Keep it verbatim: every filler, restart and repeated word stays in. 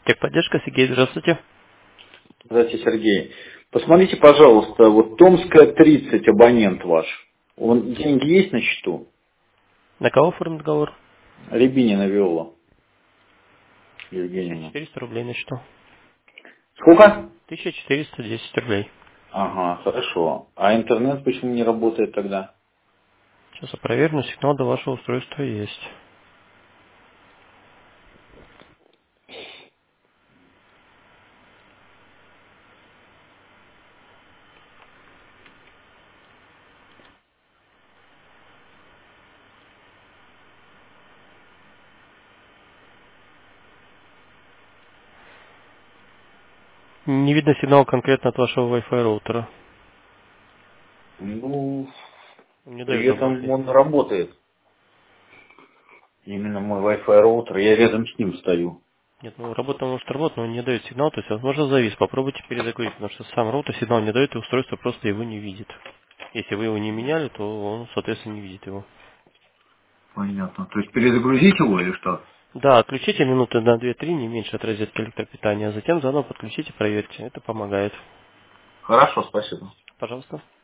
Техподдержка, Сергей, здравствуйте. Здравствуйте, Сергей. Посмотрите, пожалуйста, вот Томская тридцать, абонент ваш. Он, деньги есть на счету? На кого оформлен договор? Рябинина Виола тысяча Евгеньевна. четыреста рублей на счету. Сколько? тысяча четыреста десять рублей. Ага, хорошо. А интернет почему не работает тогда? Сейчас я проверю, но сигнал до вашего устройства есть. Не видно сигнал конкретно от вашего Wi-Fi роутера. Ну, Не при дает этом работать. он работает. Именно мой Wi-Fi роутер, я рядом с ним стою. Нет, ну работа может работать, но он не дает сигнал, то есть, возможно, завис. Попробуйте перезагрузить, потому что сам роутер сигнал не дает, и устройство просто его не видит. Если вы его не меняли, то он, соответственно, не видит его. Понятно. То есть перезагрузить его или что? Да, отключите минуты на две-три, не меньше от розетки электропитания, а затем заново подключите, проверьте. Это помогает. Хорошо, спасибо. Пожалуйста.